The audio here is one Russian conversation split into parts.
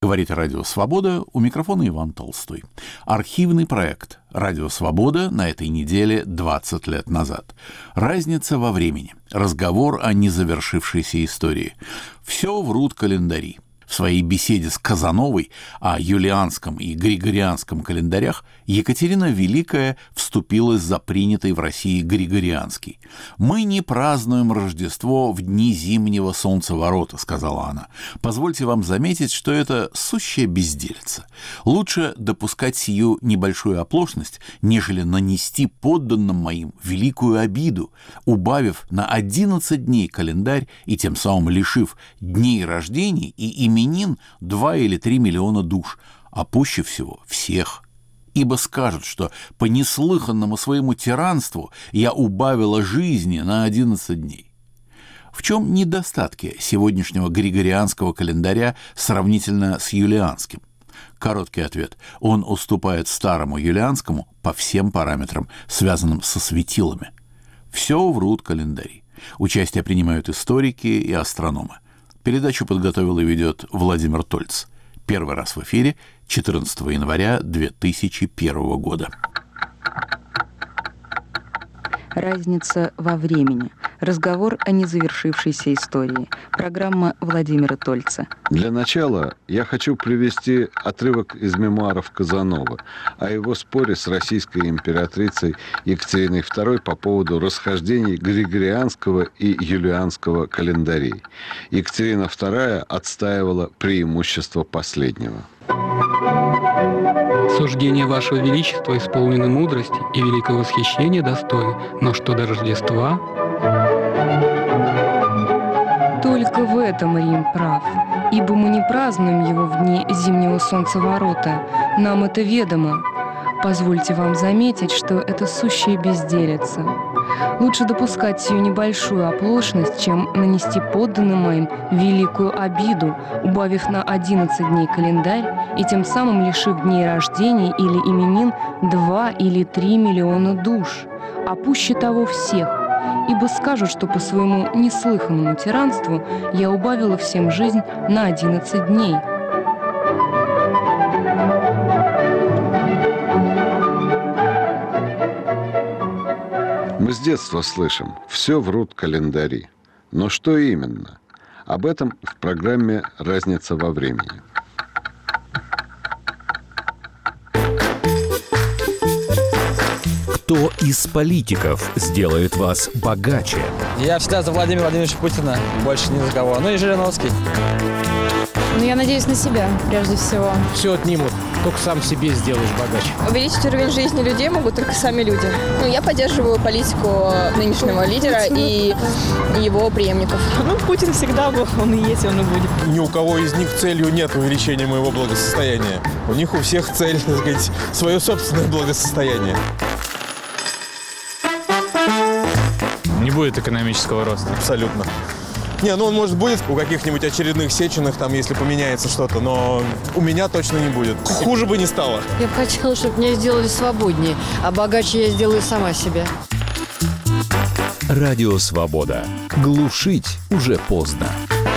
Говорит Радио Свобода, у микрофона Иван Толстой. Архивный проект «Радио Свобода» на этой неделе 20 лет назад. Разница во времени. Разговор о незавершившейся истории. Все врут календари. В своей беседе с Казановой о юлианском и григорианском календарях Екатерина Великая вступилась за принятый в России григорианский. «Мы не празднуем Рождество в дни зимнего солнцеворота», — сказала она. «Позвольте вам заметить, что это сущая безделица. Лучше допускать сию небольшую оплошность, нежели нанести подданным моим великую обиду, убавив на 11 дней календарь и тем самым лишив дней рождений и именин 2 или 3 миллиона душ, а пуще всего всех. Ибо скажут, что по неслыханному своему тиранству я убавила жизни на 11 дней». В чем недостатки сегодняшнего григорианского календаря сравнительно с юлианским? Короткий ответ. Он уступает старому юлианскому по всем параметрам, связанным со светилами. Все врут календари. Участие принимают историки и астрономы. Передачу подготовил и ведет Владимир Тольц. Первый раз в эфире 14 января 2001 года. Разница во времени. Разговор о незавершившейся истории. Программа Владимира Тольца. Для начала я хочу привести отрывок из мемуаров Казановы о его споре с российской императрицей Екатериной II по поводу расхождений григорианского и юлианского календарей. Екатерина II отстаивала преимущество последнего. Суждения Вашего Величества исполнены мудрости и великого восхищения достойны, но что до Рождества... Только в этом Рим прав, ибо мы не празднуем его в дни зимнего солнцеворота. Нам это ведомо. Позвольте вам заметить, что это сущая безделица. Лучше допускать сию небольшую оплошность, чем нанести подданным моим великую обиду, убавив на 11 дней календарь и тем самым лишив дней рождения или именин 2 или 3 миллиона душ, а пуще того всех. Ибо скажут, что по своему неслыханному тиранству я убавила всем жизнь на 11 дней. Мы с детства слышим: все врут календари. Но что именно? Об этом в программе «Разница во времени». Кто из политиков сделает вас богаче? Я всегда за Владимира Владимировича Путина, больше ни за кого. Ну и Жириновский. Ну, я надеюсь на себя, прежде всего. Все отнимут, только сам себе сделаешь богаче. Увеличить уровень жизни людей могут только сами люди. Ну, я поддерживаю политику нынешнего лидера и его преемников. Ну, Путин всегда был, он и есть, он и будет. Ни у кого из них целью нет увеличения моего благосостояния. У них у всех цель, так сказать, свое собственное благосостояние. Не будет экономического роста. Абсолютно. Не, ну он, может, будет у каких-нибудь очередных Сеченых, там, если поменяется что-то, но у меня точно не будет. Хуже бы не стало. Я бы хотела, чтобы меня сделали свободнее, а богаче я сделаю сама себя. Радио Свобода. Глушить уже поздно.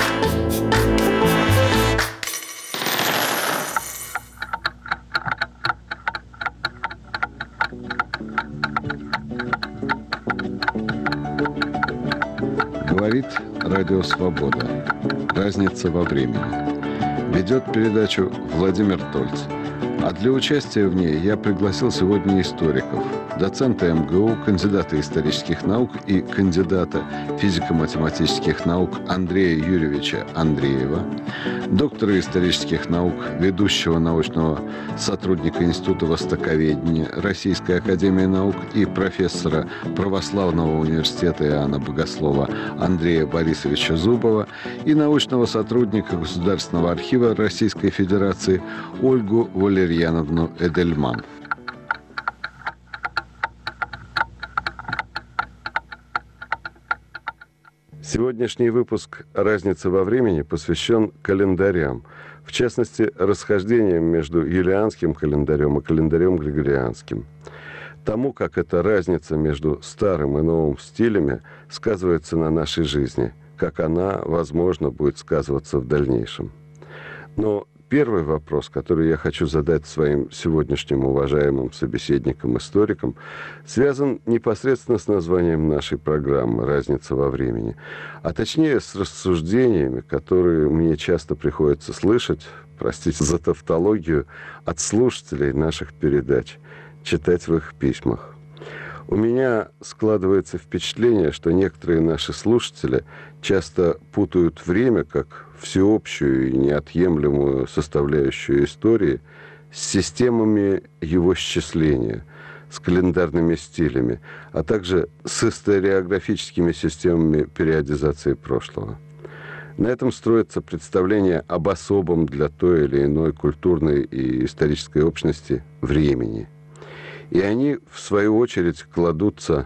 Говорит Радио Свобода. Разница во времени. Ведет передачу Владимир Тольц. А для участия в ней я пригласил сегодня историков. Доцента МГУ, кандидата исторических наук и кандидата физико-математических наук Андрея Юрьевича Андреева, доктора исторических наук, ведущего научного сотрудника Института востоковедения Российской академии наук и профессора Православного университета Иоанна Богослова Андрея Борисовича Зубова и научного сотрудника Государственного архива Российской Федерации Ольгу Валерьяновну Эдельман. Сегодняшний выпуск «Разница во времени» посвящен календарям, в частности, расхождениям между юлианским календарем и календарем григорианским. Тому, как эта разница между старым и новым стилями сказывается на нашей жизни, как она, возможно, будет сказываться в дальнейшем. Но Первый вопрос, который я хочу задать своим сегодняшним уважаемым собеседникам-историкам, связан непосредственно с названием нашей программы «Разница во времени», а точнее с рассуждениями, которые мне часто приходится слышать, простите за тавтологию, от слушателей наших передач, читать в их письмах. У меня складывается впечатление, что некоторые наши слушатели часто путают время как всеобщую и неотъемлемую составляющую истории с системами его счисления, с календарными стилями, а также с историографическими системами периодизации прошлого. На этом строится представление об особом для той или иной культурной и исторической общности времени. И они, в свою очередь, кладутся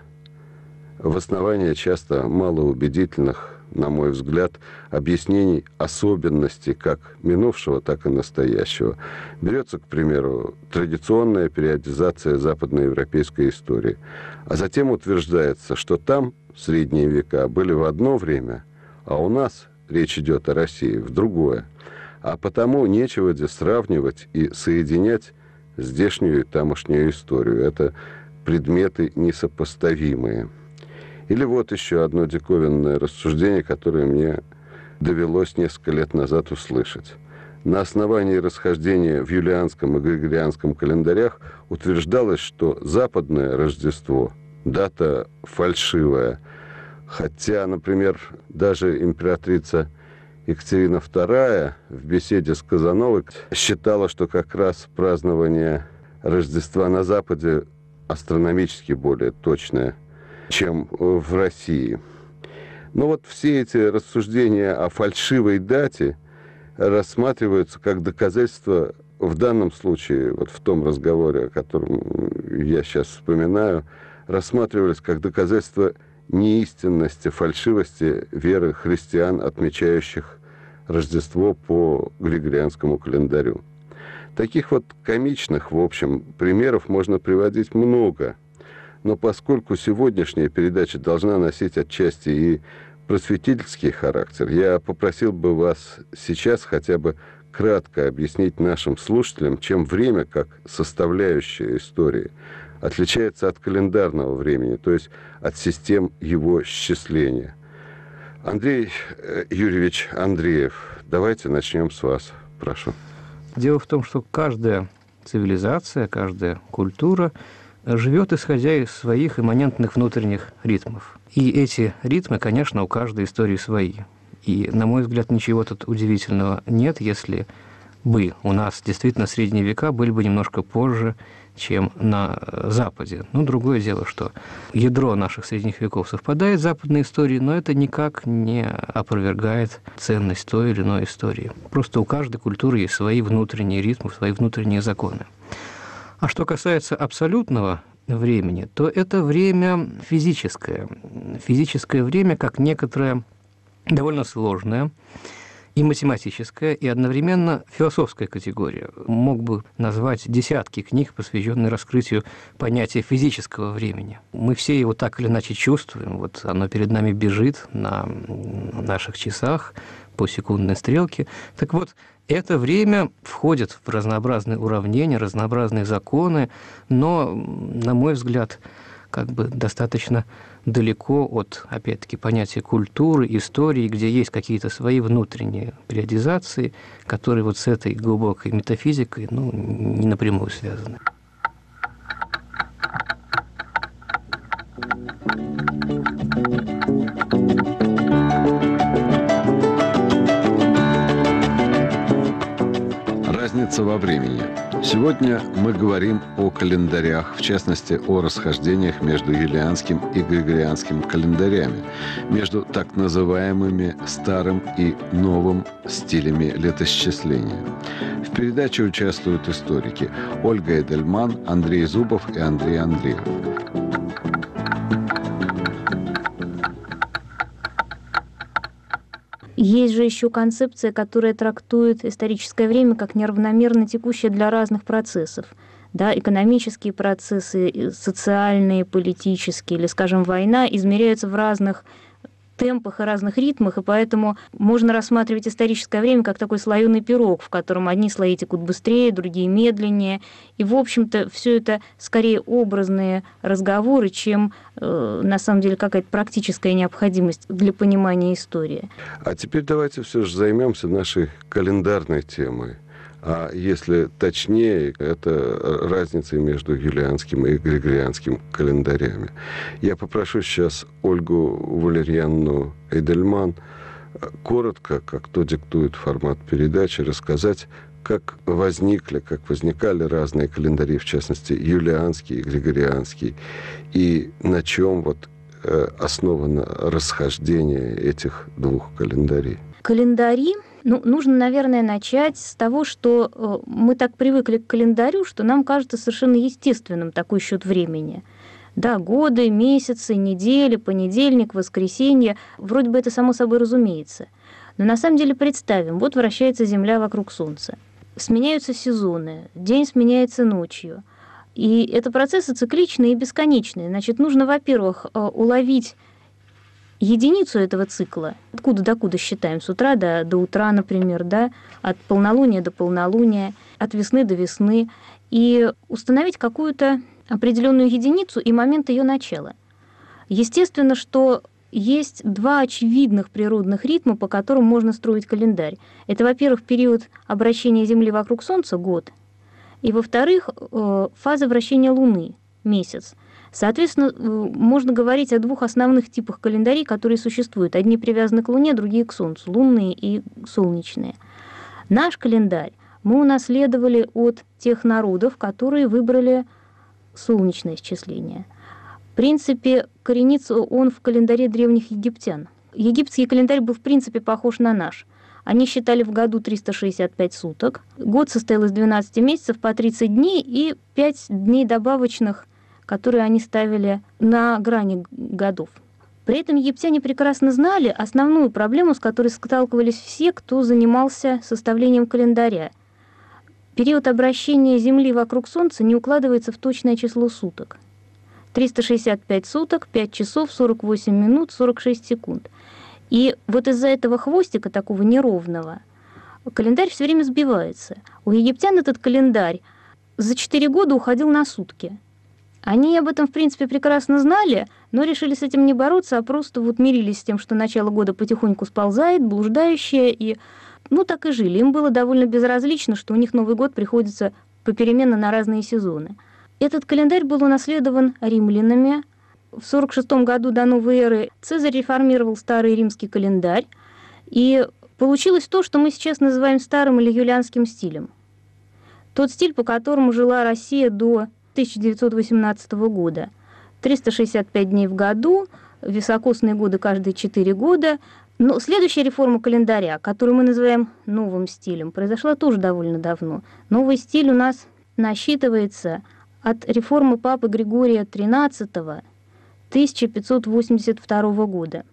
в основание часто малоубедительных, на мой взгляд, объяснений особенностей как минувшего, так и настоящего. Берется, к примеру, традиционная периодизация западноевропейской истории, а затем утверждается, что там средние века были в одно время, а у нас, речь идет о России, в другое. А потому нечего здесь сравнивать и соединять здешнюю и тамошнюю историю. Это предметы несопоставимые. Или вот еще одно диковинное рассуждение, которое мне довелось несколько лет назад услышать. На основании расхождения в юлианском и григорианском календарях утверждалось, что западное Рождество – дата фальшивая. Хотя, например, даже императрица Екатерина II в беседе с Казановой считала, что как раз празднование Рождества на Западе астрономически более точное, чем в России. Но вот все эти рассуждения о фальшивой дате рассматриваются как доказательство, в данном случае, вот в том разговоре, о котором я сейчас вспоминаю, рассматривались как доказательство неистинности, фальшивости веры христиан, отмечающих Рождество по григорианскому календарю. Таких вот комичных, в общем, примеров можно приводить много. Но поскольку сегодняшняя передача должна носить отчасти и просветительский характер, я попросил бы вас сейчас хотя бы кратко объяснить нашим слушателям, чем время, как составляющая истории, отличается от календарного времени, то есть от систем его счисления. Андрей Юрьевич Андреев, давайте начнем с вас. Прошу. Дело в том, что каждая цивилизация, каждая культура живет, исходя из своих имманентных внутренних ритмов. И эти ритмы, конечно, у каждой истории свои. И, на мой взгляд, ничего тут удивительного нет, если бы у нас действительно средние века были бы немножко позже, чем на Западе. Ну, другое дело, что ядро наших средних веков совпадает с западной историей, но это никак не опровергает ценность той или иной истории. Просто у каждой культуры есть свои внутренние ритмы, свои внутренние законы. А что касается абсолютного времени, то это время физическое. Физическое время как некоторое довольно сложное, и математическая, и одновременно философская категория. Мог бы назвать десятки книг, посвященных раскрытию понятия физического времени. Мы все его так или иначе чувствуем. Вот оно перед нами бежит на наших часах по секундной стрелке. Так вот, это время входит в разнообразные уравнения, разнообразные законы, но, на мой взгляд, как бы достаточно далеко от, опять-таки, понятия культуры, истории, где есть какие-то свои внутренние периодизации, которые вот с этой глубокой метафизикой, не напрямую связаны. Разница во времени. Сегодня мы говорим о календарях, в частности, о расхождениях между юлианским и григорианским календарями, между так называемыми старым и новым стилями летосчисления. В передаче участвуют историки Ольга Эдельман, Андрей Зубов и Андрей Андреев. Есть же еще концепция, которая трактует историческое время как неравномерно текущее для разных процессов. Да, экономические процессы, социальные, политические или, скажем, война измеряются в разных темпах и разных ритмах, и поэтому можно рассматривать историческое время как такой слоеный пирог, в котором одни слои текут быстрее, другие медленнее. И, в общем-то, все это скорее образные разговоры, чем на самом деле какая-то практическая необходимость для понимания истории. А теперь давайте все же займемся нашей календарной темой. А если точнее, это разница между юлианским и григорианским календарями. Я попрошу сейчас Ольгу Валерьяновну Эйдельман коротко, как то диктует формат передачи, рассказать, как возникали разные календари, в частности, юлианский и григорианский, и на чем основано расхождение этих двух календарей. Календари, нужно, наверное, начать с того, что мы так привыкли к календарю, что нам кажется совершенно естественным такой счет времени. Да, годы, месяцы, недели, понедельник, воскресенье, вроде бы это само собой разумеется. Но на самом деле представим, вот вращается Земля вокруг Солнца. Сменяются сезоны, день сменяется ночью. И это процессы цикличные и бесконечные. Значит, нужно, во-первых, уловить единицу этого цикла, откуда до куда считаем, с утра до утра, например, да, от полнолуния до полнолуния, от весны до весны, и установить какую-то определенную единицу и момент ее начала. Естественно, что есть два очевидных природных ритма, по которым можно строить календарь. Это, во-первых, период обращения Земли вокруг Солнца, год, и, во-вторых, фаза вращения Луны, месяц. Соответственно, можно говорить о двух основных типах календарей, которые существуют. Одни привязаны к Луне, другие к Солнцу, лунные и солнечные. Наш календарь мы унаследовали от тех народов, которые выбрали солнечное исчисление. В принципе, коренится он в календаре древних египтян. Египетский календарь был, в принципе, похож на наш. Они считали в году 365 суток. Год состоял из 12 месяцев по 30 дней и 5 дней добавочных, которые они ставили на грани годов. При этом египтяне прекрасно знали основную проблему, с которой сталкивались все, кто занимался составлением календаря. Период обращения Земли вокруг Солнца не укладывается в точное число суток. 365 суток, 5 часов, 48 минут, 46 секунд. И вот из-за этого хвостика, такого неровного, календарь все время сбивается. У египтян этот календарь за 4 года уходил на сутки. Они об этом, в принципе, прекрасно знали, но решили с этим не бороться, а просто мирились с тем, что начало года потихоньку сползает, блуждающее, и так и жили. Им было довольно безразлично, что у них Новый год приходится попеременно на разные сезоны. Этот календарь был унаследован римлянами. В 46 году до новой эры Цезарь реформировал старый римский календарь, и получилось то, что мы сейчас называем старым или юлианским стилем. Тот стиль, по которому жила Россия до 1918 года. 365 дней в году, високосные годы каждые 4 года. Но следующая реформа календаря, которую мы называем новым стилем, произошла тоже довольно давно. Новый стиль у нас насчитывается от реформы папы Григория XIII 1582 года.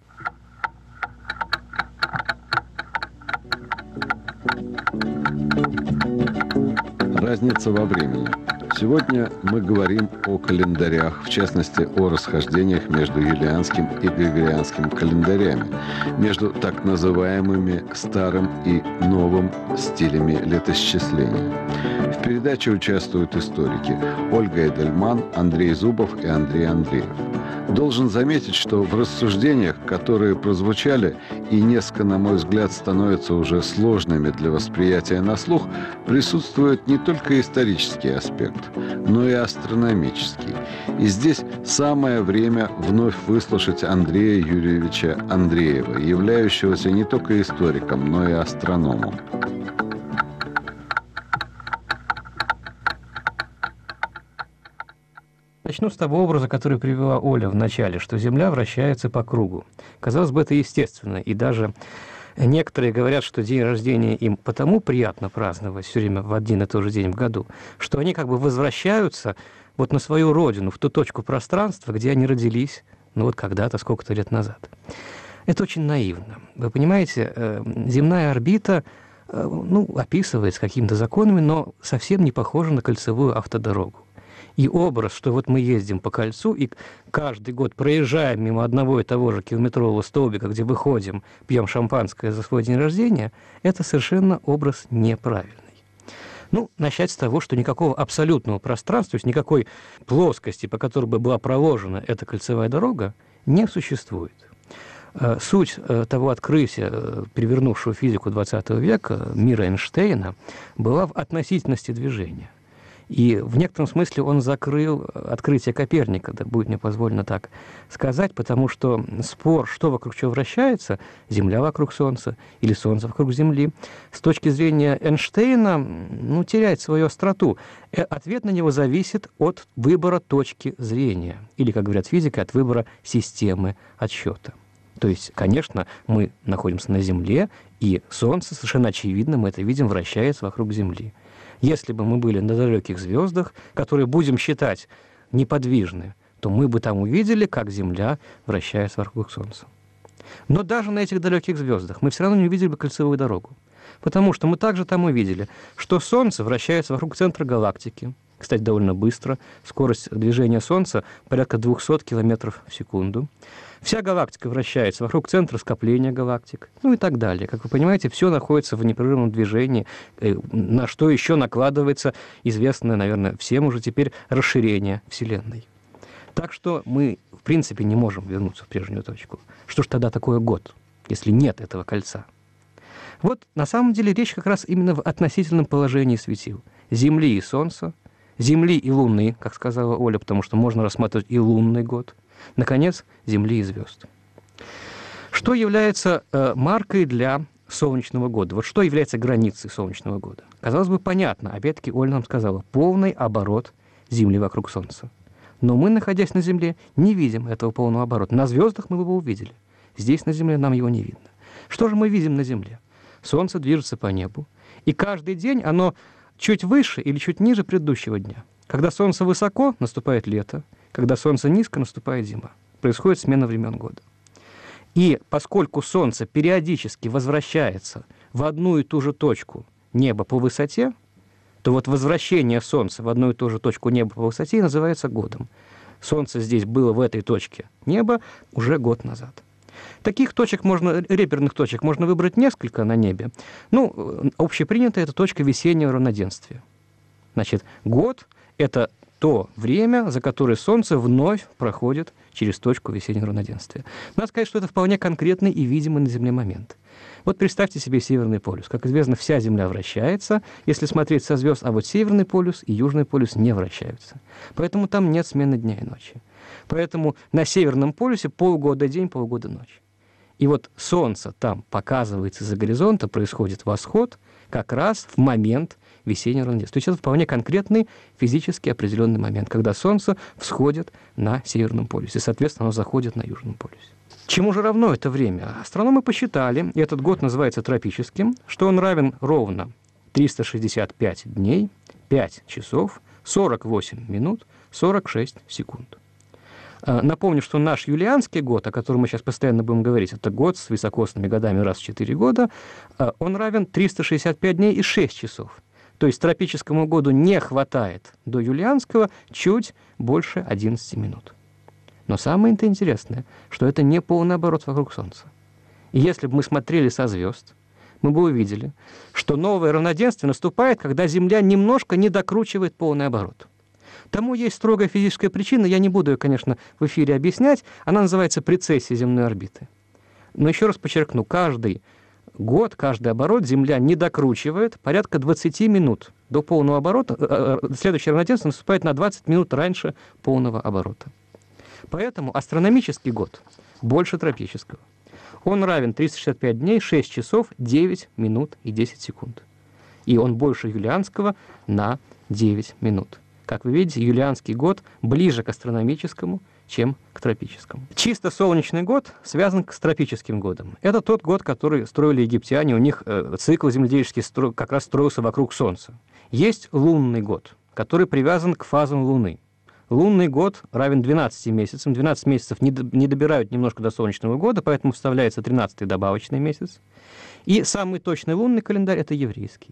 Разница во времени. Сегодня мы говорим о календарях, в частности, о расхождениях между юлианским и григорианским календарями, между так называемыми старым и новым стилями летоисчисления. В передаче участвуют историки Ольга Эйдельман, Андрей Зубов и Андрей Андреев. Должен заметить, что в рассуждениях, которые прозвучали и несколько, на мой взгляд, становятся уже сложными для восприятия на слух, присутствует не только исторический аспект, но и астрономический. И здесь самое время вновь выслушать Андрея Юрьевича Андреева, являющегося не только историком, но и астрономом. Начну с того образа, который привела Оля в начале, что Земля вращается по кругу. Казалось бы, это естественно, и даже некоторые говорят, что день рождения им потому приятно праздновать все время в один и тот же день в году, что они как бы возвращаются на свою родину, в ту точку пространства, где они родились, когда-то, сколько-то лет назад. Это очень наивно. Вы понимаете, земная орбита описывается какими-то законами, но совсем не похожа на кольцевую автодорогу. И образ, что вот мы ездим по кольцу и каждый год проезжаем мимо одного и того же километрового столбика, где выходим, пьем шампанское за свой день рождения, это совершенно образ неправильный. Ну, начать с того, что никакого абсолютного пространства, то есть никакой плоскости, по которой бы была проложена эта кольцевая дорога, не существует. Суть того открытия, перевернувшего физику XX века, мира Эйнштейна, была в относительности движения. И в некотором смысле он закрыл открытие Коперника, да будет мне позволено так сказать, потому что спор, что вокруг чего вращается, Земля вокруг Солнца или Солнце вокруг Земли, с точки зрения Эйнштейна, теряет свою остроту. Ответ на него зависит от выбора точки зрения, или, как говорят физики, от выбора системы отсчета. То есть, конечно, мы находимся на Земле, и Солнце, совершенно очевидно, мы это видим, вращается вокруг Земли. Если бы мы были на далеких звездах, которые будем считать неподвижны, то мы бы там увидели, как Земля вращается вокруг Солнца. Но даже на этих далеких звездах мы все равно не увидели бы кольцевую дорогу, потому что мы также там увидели, что Солнце вращается вокруг центра галактики, кстати, довольно быстро, скорость движения Солнца порядка 200 км в секунду. Вся галактика вращается вокруг центра скопления галактик, и так далее. Как вы понимаете, все находится в непрерывном движении, на что еще накладывается известное, наверное, всем уже теперь расширение Вселенной. Так что мы, в принципе, не можем вернуться в прежнюю точку. Что ж тогда такое год, если нет этого кольца? Вот на самом деле речь как раз именно в относительном положении светил. Земли и Солнца, Земли и Луны, как сказала Оля, потому что можно рассматривать и лунный год. Наконец, Земли и звезд. Что является маркой для солнечного года? Вот что является границей солнечного года? Казалось бы, понятно. Опять-таки, Оля нам сказала, полный оборот Земли вокруг Солнца. Но мы, находясь на Земле, не видим этого полного оборота. На звездах мы бы его увидели. Здесь, на Земле, нам его не видно. Что же мы видим на Земле? Солнце движется по небу, и каждый день оно чуть выше или чуть ниже предыдущего дня. Когда Солнце высоко, наступает лето. Когда Солнце низко, наступает зима. Происходит смена времен года. И поскольку Солнце периодически возвращается в одну и ту же точку неба по высоте, то вот возвращение Солнца в одну и ту же точку неба по высоте называется годом. Солнце здесь было в этой точке неба уже год назад. Таких точек реперных точек можно выбрать несколько на небе. Общепринятая это точка весеннего равноденствия. Значит, год – это то время, за которое Солнце вновь проходит через точку весеннего равноденствия. Надо сказать, что это вполне конкретный и видимый на Земле момент. Вот представьте себе Северный полюс. Как известно, вся Земля вращается, если смотреть со звезд, а вот Северный полюс и Южный полюс не вращаются. Поэтому там нет смены дня и ночи. Поэтому на Северном полюсе полгода день, полгода ночь. И вот Солнце там показывается из-за горизонта, происходит восход как раз в момент весеннего равноденствия. То есть это вполне конкретный физически определенный момент, когда Солнце всходит на Северном полюсе, и, соответственно, оно заходит на Южном полюсе. Чему же равно это время? Астрономы посчитали, и этот год называется тропическим, что он равен ровно 365 дней, 5 часов, 48 минут, 46 секунд. Напомню, что наш юлианский год, о котором мы сейчас постоянно будем говорить, это год с високосными годами раз в 4 года, он равен 365 дней и 6 часов. То есть тропическому году не хватает до юлианского чуть больше 11 минут. Но самое интересное, что это не полный оборот вокруг Солнца. И если бы мы смотрели со звезд, мы бы увидели, что новое равноденствие наступает, когда Земля немножко не докручивает полный оборот. Тому есть строгая физическая причина, я не буду ее, конечно, в эфире объяснять, она называется прецессия земной орбиты. Но еще раз подчеркну, каждый год, каждый оборот Земля не докручивает порядка 20 минут до полного оборота. Следующее равноденствие наступает на 20 минут раньше полного оборота. Поэтому астрономический год больше тропического. Он равен 365 дней, 6 часов, 9 минут и 10 секунд. И он больше юлианского на 9 минут. Как вы видите, юлианский год ближе к астрономическому, чем к тропическому. Чисто солнечный год связан с тропическим годом. Это тот год, который строили египтяне. У них цикл земледельческий как раз строился вокруг Солнца. Есть лунный год, который привязан к фазам Луны. Лунный год равен 12 месяцам. 12 месяцев не добирают немножко до солнечного года, поэтому вставляется 13-й добавочный месяц. И самый точный лунный календарь – это еврейский.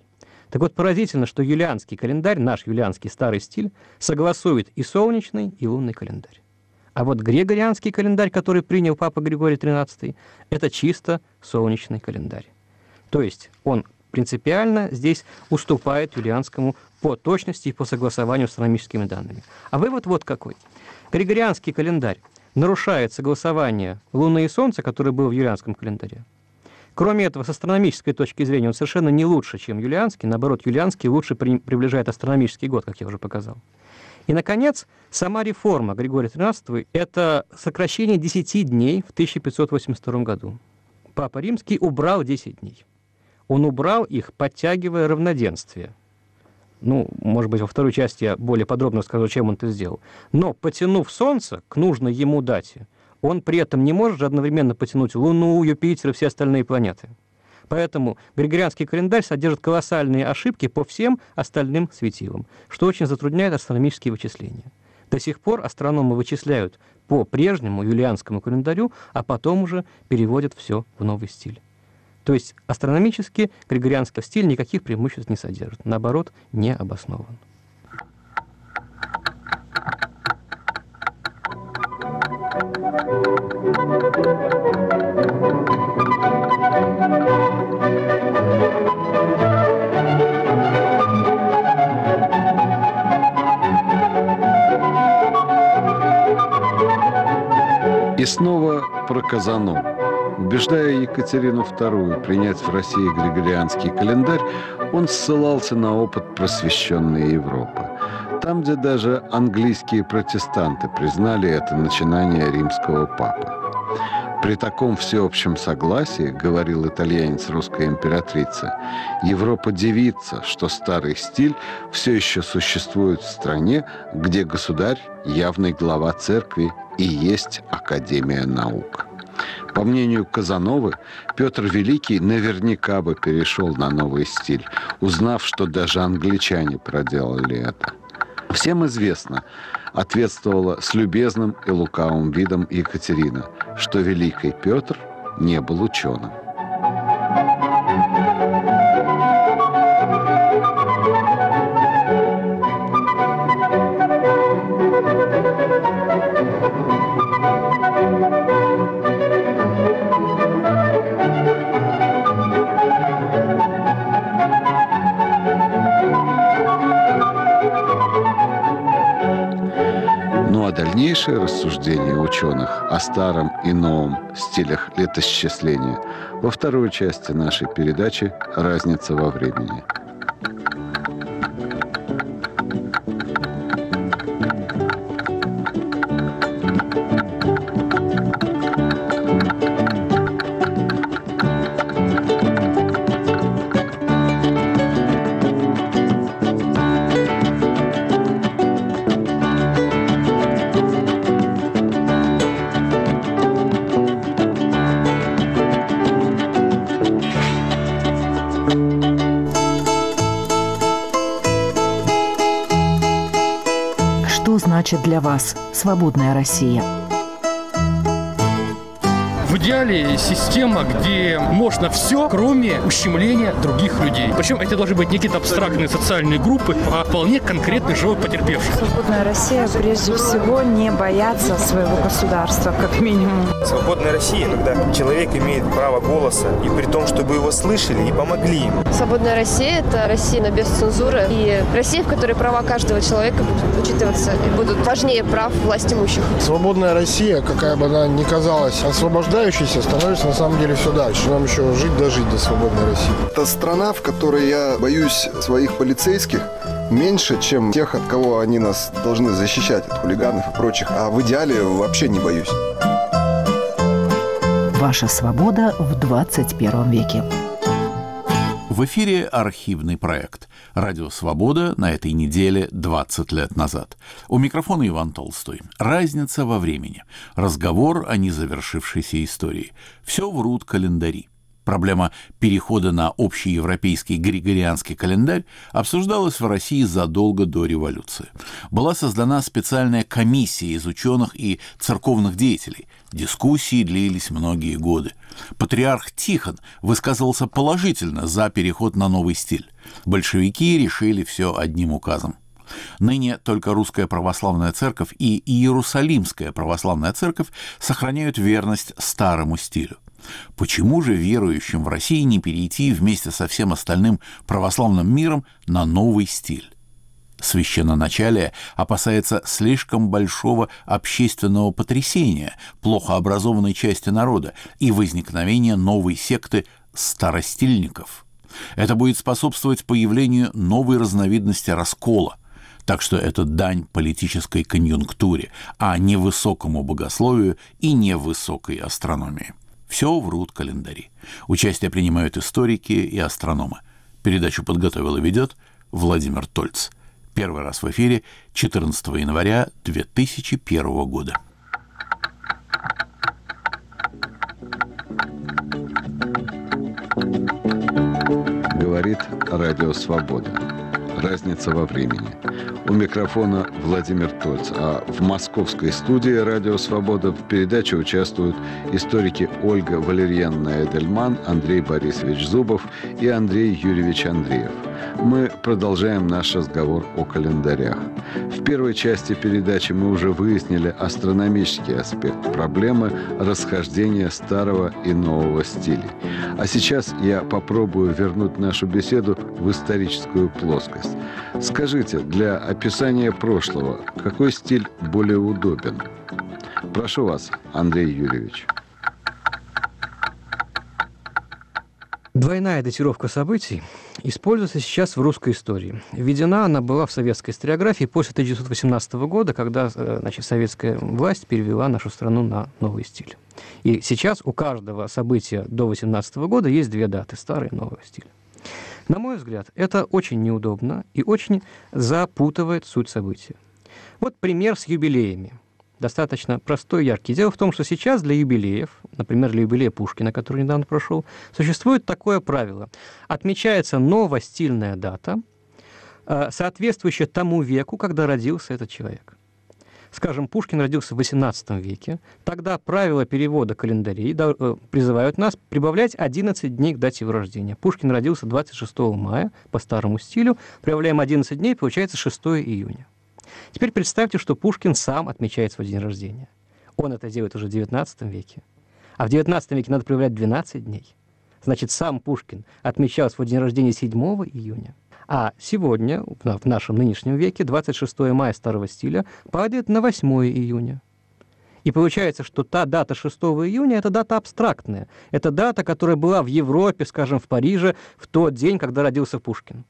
Так вот, поразительно, что юлианский календарь, наш юлианский старый стиль, согласует и солнечный, и лунный календарь. А вот григорианский календарь, который принял Папа Григорий XIII, это чисто солнечный календарь. То есть он принципиально здесь уступает юлианскому по точности и по согласованию с астрономическими данными. А вывод вот какой. Григорианский календарь нарушает согласование Луны и Солнца, которое было в юлианском календаре. Кроме этого, с астрономической точки зрения он совершенно не лучше, чем юлианский. Наоборот, юлианский лучше приближает астрономический год, как я уже показал. И, наконец, сама реформа Григория XIII – это сокращение 10 дней в 1582 году. Папа Римский убрал 10 дней. Он убрал их, подтягивая равноденствие. Ну, может быть, во второй части я более подробно скажу, чем он это сделал. Но, потянув Солнце к нужной ему дате, он при этом не может одновременно потянуть Луну, Юпитер и все остальные планеты. Поэтому григорианский календарь содержит колоссальные ошибки по всем остальным светилам, что очень затрудняет астрономические вычисления. До сих пор астрономы вычисляют по прежнему юлианскому календарю, а потом уже переводят все в новый стиль. То есть астрономически григорианский стиль никаких преимуществ не содержит, наоборот, не обоснован. И снова про Казанову. Убеждая Екатерину II принять в России григорианский календарь, он ссылался на опыт просвещенной Европы. Там, где даже английские протестанты признали это начинание римского папы. При таком всеобщем согласии, говорил итальянец русской императрицы, Европа дивится, что старый стиль все еще существует в стране, где государь – явный глава церкви и есть Академия наук. По мнению Казановы, Петр Великий наверняка бы перешел на новый стиль, узнав, что даже англичане проделали это. Всем известно, ответствовала с любезным и лукавым видом Екатерина, что Великий Петр не был ученым. Дальнейшее рассуждение ученых о старом и новом стилях летосчисления во второй части нашей передачи «Разница во времени». Значит для вас свободная Россия? В идеале система, где можно все, кроме ущемления других людей. Причем это должны быть не какие-то абстрактные социальные группы, а вполне конкретный живой потерпевший. Свободная Россия прежде всего не бояться своего государства, как минимум. Свободная Россия, когда человек имеет право голоса, и при том, чтобы его слышали и помогли ему. Свободная Россия – это Россия без цензуры, и Россия, в которой права каждого человека будут учитываться и будут важнее прав власть имущих. Свободная Россия, какая бы она ни казалась освобождающейся, становится на самом деле все дальше. Нам еще жить дожить до свободной России. Это страна, в которой я боюсь своих полицейских меньше, чем тех, от кого они нас должны защищать, от хулиганов и прочих. А в идеале вообще не боюсь. Ваша свобода в 21 веке. В эфире архивный проект «Радио Свобода» на этой неделе 20 лет назад. У микрофона Иван Толстой. Разница во времени. Разговор о незавершившейся истории. Все врут календари. Проблема перехода на общеевропейский григорианский календарь обсуждалась в России задолго до революции. Была создана специальная комиссия из ученых и церковных деятелей. Дискуссии длились многие годы. Патриарх Тихон высказывался положительно за переход на новый стиль. Большевики решили все одним указом. Ныне только Русская Православная Церковь и Иерусалимская Православная Церковь сохраняют верность старому стилю. Почему же верующим в России не перейти вместе со всем остальным православным миром на новый стиль? Священноначалие опасается слишком большого общественного потрясения плохо образованной части народа и возникновения новой секты старостильников. Это будет способствовать появлению новой разновидности раскола. Так что это дань политической конъюнктуре, а не высокому богословию и не высокой астрономии. Все врут календари. Участие принимают историки и астрономы. Передачу подготовил и ведет Владимир Тольц. Первый раз в эфире 14 января 2001 года. Говорит Радио Свобода. Разница во времени. У микрофона Владимир Тольц, а в московской студии «Радио Свобода» в передаче участвуют историки Ольга Валерьяновна Эдельман, Андрей Борисович Зубов и Андрей Юрьевич Андреев. Мы продолжаем наш разговор о календарях. В первой части передачи мы уже выяснили астрономический аспект проблемы расхождения старого и нового стилей. А сейчас я попробую вернуть нашу беседу в историческую плоскость. Скажите, для описания прошлого какой стиль более удобен? Прошу вас, Андрей Юрьевич. Двойная датировка событий используется сейчас в русской истории. Введена она была в советской историографии после 1918 года, когда советская власть перевела нашу страну на новый стиль. И сейчас у каждого события до 1918 года есть две даты – старый и новый стиль. На мой взгляд, это очень неудобно и очень запутывает суть события. Вот пример с юбилеями. Достаточно простой и яркий. Дело в том, что сейчас для юбилеев, например, для юбилея Пушкина, который недавно прошел, существует такое правило. Отмечается новостильная дата, соответствующая тому веку, когда родился этот человек. Скажем, Пушкин родился в XVIII веке, тогда правила перевода календарей призывают нас прибавлять 11 дней к дате его рождения. Пушкин родился 26 мая по старому стилю, прибавляем 11 дней, получается 6 июня. Теперь представьте, что Пушкин сам отмечает свой день рождения. Он это делает уже в XIX веке. А в XIX веке надо прибавлять 12 дней. Значит, сам Пушкин отмечал свой день рождения 7 июня. А сегодня, в нашем нынешнем веке, 26 мая старого стиля падает на 8 июня. И получается, что та дата 6 июня – это дата абстрактная. Это дата, которая была в Европе, скажем, в Париже, в тот день, когда родился Пушкин.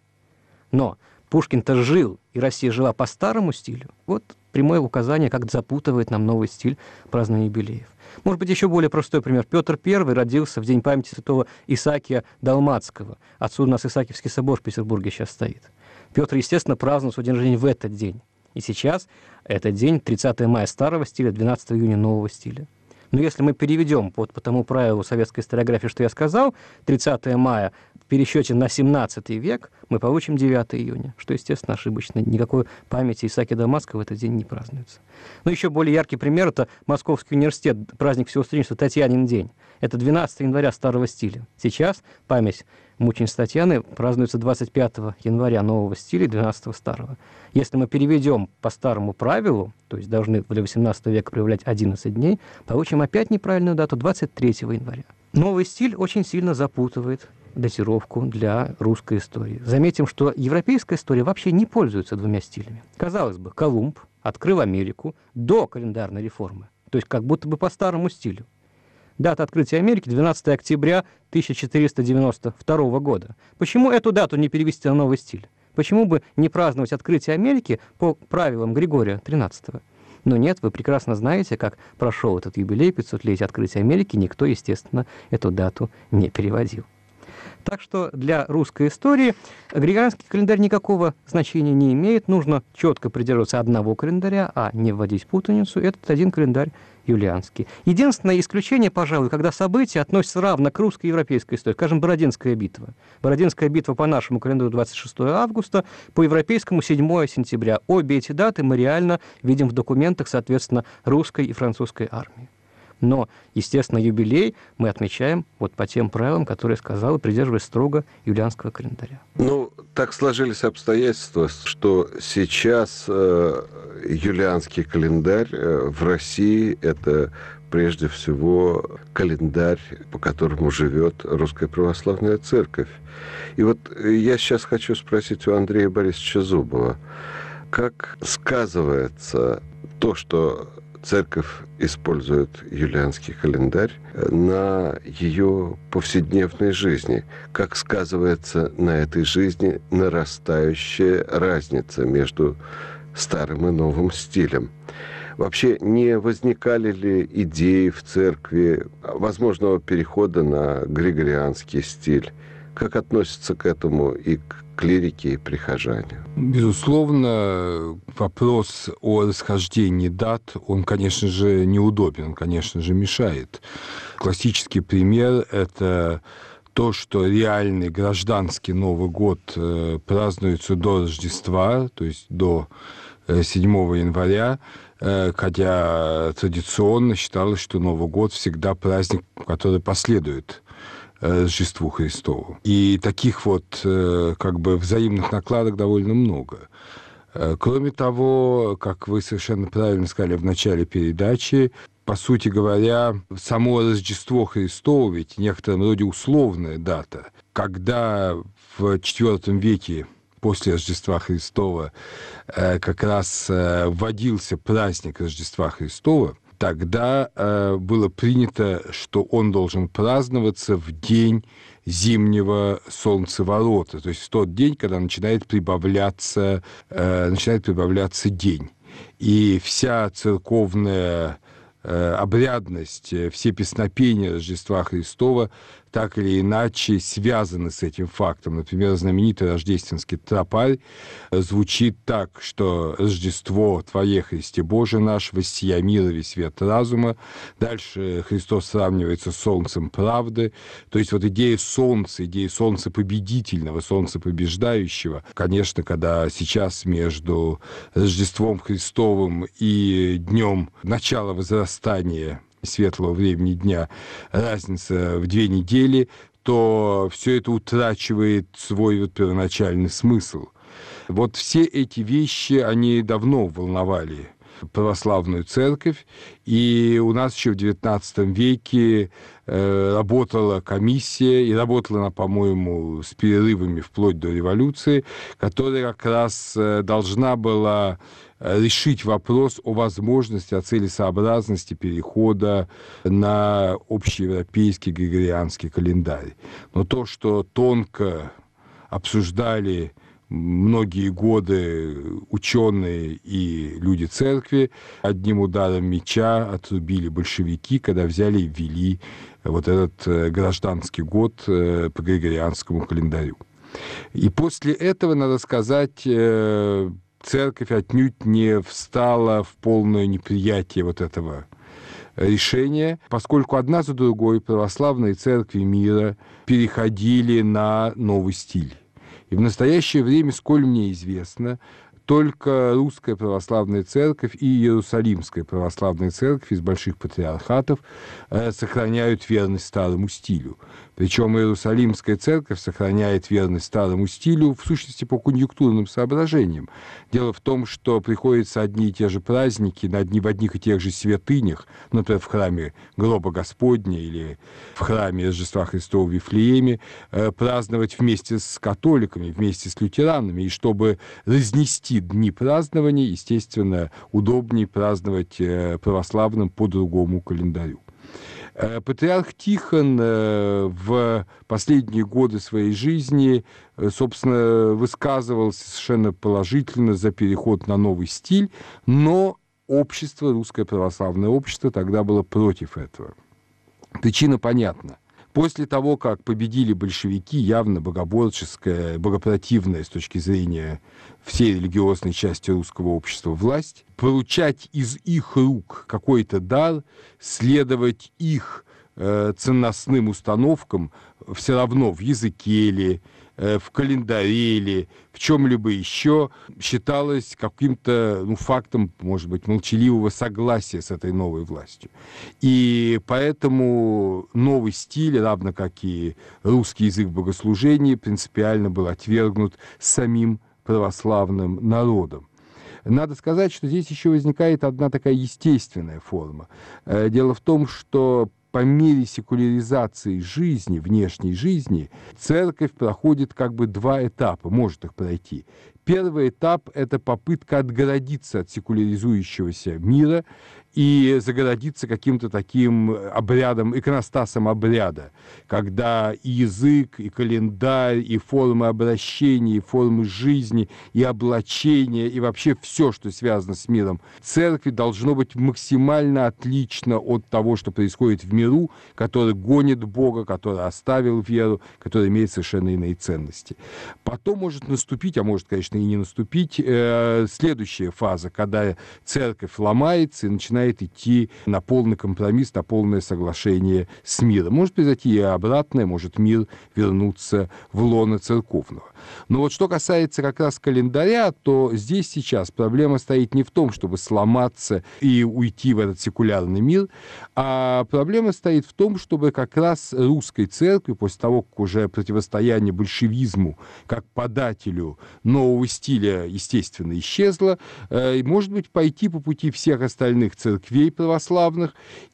Но Пушкин-то жил, и Россия жила по старому стилю. Вот прямое указание, как запутывает нам новый стиль празднования юбилеев. Может быть, еще более простой пример. Петр I родился в день памяти святого Исаакия Далматского. Отсюда у нас Исаакиевский собор в Петербурге сейчас стоит. Петр, естественно, праздновал свой день рождения в этот день. И сейчас этот день, 30 мая старого стиля, 12 июня нового стиля. Но если мы переведем по тому правилу советской историографии, что я сказал, 30 мая в пересчете на 17 век, мы получим 9 июня, что, естественно, ошибочно. Никакой памяти Исаака Дамасского в этот день не празднуется. Но еще более яркий пример – это Московский университет, праздник Всеустремительства, Татьянин день. Это 12 января старого стиля. Сейчас память мученицы Татьяны празднуется 25 января нового стиля и 12 старого. Если мы переведем по старому правилу, то есть должны для 18 века проявлять 11 дней, получим опять неправильную дату 23 января. Новый стиль очень сильно запутывает датировку для русской истории. Заметим, что европейская история вообще не пользуется двумя стилями. Казалось бы, Колумб открыл Америку до календарной реформы, то есть как будто бы по старому стилю. Дата открытия Америки – 12 октября 1492 года. Почему эту дату не перевести на новый стиль? Почему бы не праздновать открытие Америки по правилам Григория XIII? Но нет, вы прекрасно знаете, как прошел этот юбилей 500-летия открытия Америки, никто, естественно, эту дату не переводил. Так что для русской истории григорианский календарь никакого значения не имеет. Нужно четко придерживаться одного календаря, а не вводить путаницу. Этот один календарь юлианский. Единственное исключение, пожалуй, когда события относятся равно к русской и европейской истории. Скажем, Бородинская битва. Бородинская битва по нашему календарю 26 августа, по европейскому 7 сентября. Обе эти даты мы реально видим в документах, соответственно, русской и французской армии. Но, естественно, юбилей мы отмечаем вот по тем правилам, которые я сказал, и придерживаясь строго юлианского календаря. Ну, так сложились обстоятельства, что сейчас юлианский календарь в России – это прежде всего календарь, по которому живет Русская Православная Церковь. И вот я сейчас хочу спросить у Андрея Борисовича Зубова, как сказывается то, что Церковь использует юлианский календарь на ее повседневной жизни. Как сказывается на этой жизни нарастающая разница между старым и новым стилем? Вообще, не возникали ли идеи в церкви возможного перехода на григорианский стиль? Как относятся к этому и клирики, и прихожане? Безусловно, вопрос о расхождении дат, он, конечно же, неудобен, он, конечно же, мешает. Классический пример – это то, что реальный гражданский Новый год празднуется до Рождества, то есть до 7 января, хотя традиционно считалось, что Новый год всегда праздник, который последует Рождеству Христову. И таких вот как бы взаимных накладок довольно много. Кроме того, как вы совершенно правильно сказали в начале передачи, по сути говоря, само Рождество Христово ведь в некотором роде условная дата. Когда в IV веке после Рождества Христова как раз вводился праздник Рождества Христова, тогда было принято, что он должен праздноваться в день зимнего солнцеворота, то есть в тот день, когда начинает прибавляться день. И вся церковная обрядность, все песнопения Рождества Христова так или иначе связаны с этим фактом. Например, знаменитый рождественский тропарь звучит так, что «Рождество Твое, Христе Боже наш, воссия мирове свет разума». Дальше Христос сравнивается с солнцем правды. То есть вот идея солнца победительного, солнца побеждающего. Конечно, когда сейчас между Рождеством Христовым и днем начала возрастания светлого времени дня разница в 2 недели, то все это утрачивает свой вот первоначальный смысл. Вот все эти вещи, они давно волновали православную церковь, и у нас еще в XIX веке работала комиссия, и работала она, по-моему, с перерывами вплоть до революции, которая как раз должна была решить вопрос о возможности, о целесообразности перехода на общеевропейский григорианский календарь. Но то, что тонко обсуждали многие годы ученые и люди церкви, одним ударом меча отрубили большевики, когда взяли и ввели вот этот гражданский год по григорианскому календарю. И после этого, надо сказать, церковь отнюдь не встала в полное неприятие вот этого решения, поскольку одна за другой православные церкви мира переходили на новый стиль. И в настоящее время, сколь мне известно, только Русская Православная Церковь и Иерусалимская Православная Церковь из больших патриархатов сохраняют верность старому стилю. Причем Иерусалимская Церковь сохраняет верность старому стилю, в сущности, по конъюнктурным соображениям. Дело в том, что приходится одни и те же праздники в одних и тех же святынях, например, в храме Гроба Господня или в храме Рождества Христова в Вифлееме, праздновать вместе с католиками, вместе с лютеранами. И чтобы разнести дни празднования, естественно, удобнее праздновать православным по другому календарю. Патриарх Тихон в последние годы своей жизни, собственно, высказывался совершенно положительно за переход на новый стиль, но общество, Русское Православное Общество, тогда было против этого. Причина понятна. После того, как победили большевики, явно богоборческая, богопротивная с точки зрения всей религиозной части русского общества власть, получать из их рук какой-то дар, следовать их ценностным установкам все равно в языке ли, в календаре ли, в чем-либо еще, считалось каким-то фактом, может быть, молчаливого согласия с этой новой властью. И поэтому новый стиль, равно как и русский язык богослужения, принципиально был отвергнут самим православным народом. Надо сказать, что здесь еще возникает одна такая естественная форма. Дело в том, что по мере секуляризации жизни, внешней жизни, церковь проходит как бы два этапа, может их пройти. Первый этап – это попытка отгородиться от секуляризующегося мира и загородиться каким-то таким обрядом, иконостасом обряда, когда и язык, и календарь, и формы обращения, и формы жизни, и облачения, и вообще все, что связано с миром церкви, должно быть максимально отлично от того, что происходит в миру, который гонит Бога, который оставил веру, который имеет совершенно иные ценности. Потом может наступить, а может, конечно, и не наступить, следующая фаза, когда церковь ломается и начинает идти на полный компромисс, на полное соглашение с миром. Может произойти и обратное, может мир вернуться в лоно церковного. Но вот что касается как раз календаря, то здесь сейчас проблема стоит не в том, чтобы сломаться и уйти в этот секулярный мир, а проблема стоит в том, чтобы как раз русской церкви, после того, как уже противостояние большевизму как подателю нового стиля, естественно, исчезло, может быть, пойти по пути всех остальных церквей православных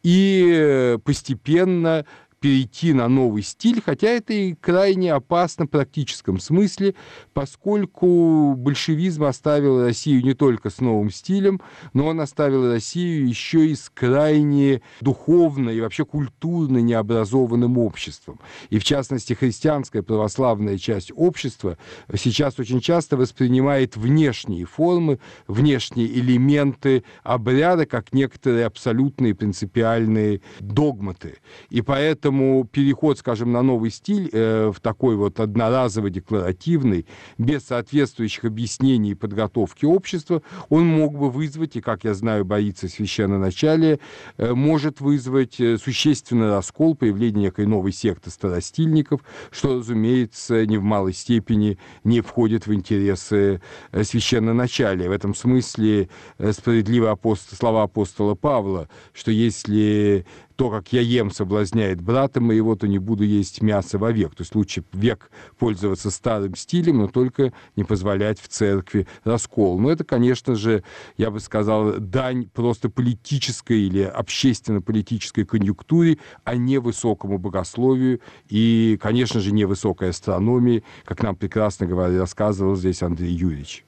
и постепенно перейти на новый стиль, хотя это и крайне опасно в практическом смысле, поскольку большевизм оставил Россию не только с новым стилем, но он оставил Россию еще и с крайне духовно и вообще культурно необразованным обществом. И в частности, христианская православная часть общества сейчас очень часто воспринимает внешние формы, внешние элементы обряда как некоторые абсолютные принципиальные догматы. И поэтому переход, скажем, на новый стиль, в такой вот одноразовый, декларативный, без соответствующих объяснений и подготовки общества, он мог бы вызвать, и, как я знаю, боится священноначалие, может вызвать существенный раскол, появление некой новой секты старостильников, что, разумеется, не в малой степени не входит в интересы священноначалия. В этом смысле справедливы слова апостола Павла, что если то, как я ем, соблазняет брата моего, то не буду есть мясо вовек. То есть лучше век пользоваться старым стилем, но только не позволять в церкви раскол. Но это, конечно же, я бы сказал, дань просто политической или общественно-политической конъюнктуре, а не высокому богословию и, конечно же, не высокой астрономии, как нам прекрасно рассказывал здесь Андрей Юрьевич.